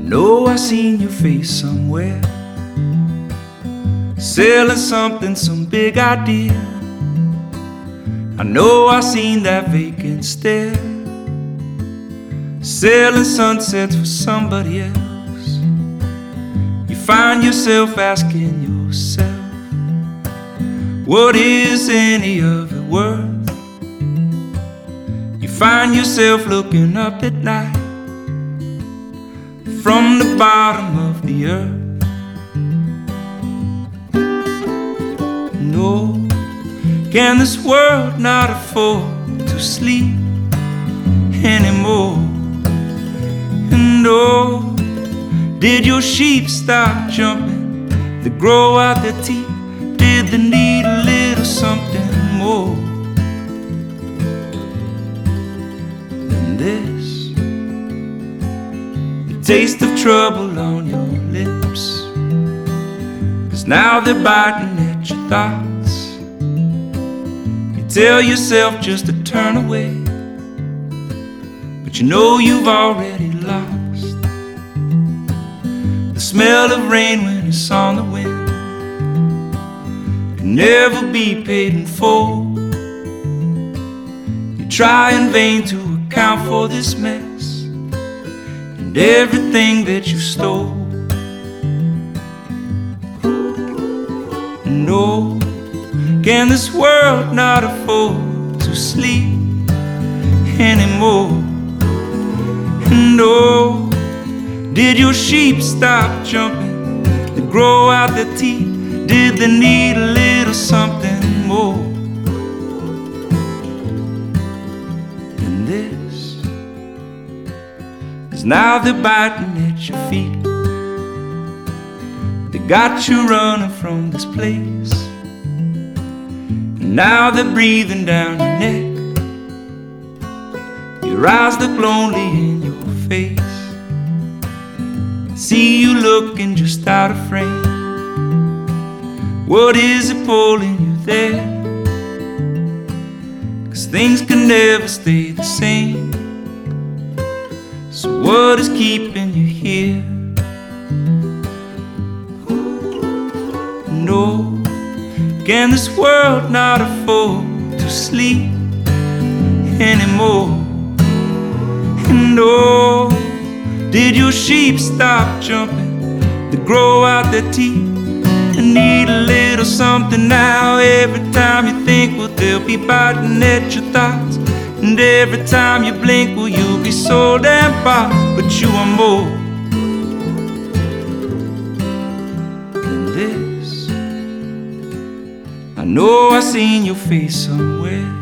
know I seen your face somewhere, selling something, some big idea. I know I seen that vacant stare, selling sunsets for somebody else. You find yourself asking yourself, what is any of it worth? You find yourself looking up at night from the bottom of the earth. No, can this world not afford to sleep anymore? And oh, did your sheep stop jumping? They grow out their teeth? Did they need a little something more than this? The taste of trouble on your lips, 'cause now they're biting at your thoughts. You tell yourself just to turn away, but you know you've already lost. The smell of rain when it's on the wind can never be paid in full. You try in vain to account for this mess and everything that you stole. No, can this world not afford to sleep anymore? And oh, did your sheep stop jumping? They grow out their teeth? Did they need a little something more than this? 'Cause now they're biting at your feet. They got you running from this place, and now they're breathing down your neck. Your eyes look lonely in your face. See you looking just out of frame. What is it pulling you there? 'Cause things can never stay the same. So what is keeping you here? No, can this world not afford to sleep anymore? And oh, did your sheep stop jumping? They grow out their teeth and need a little something now. Every time you think, well, they'll be biting at your thoughts. And every time you blink, well, you'll be so damn far. But you are more than this. I know I seen your face somewhere,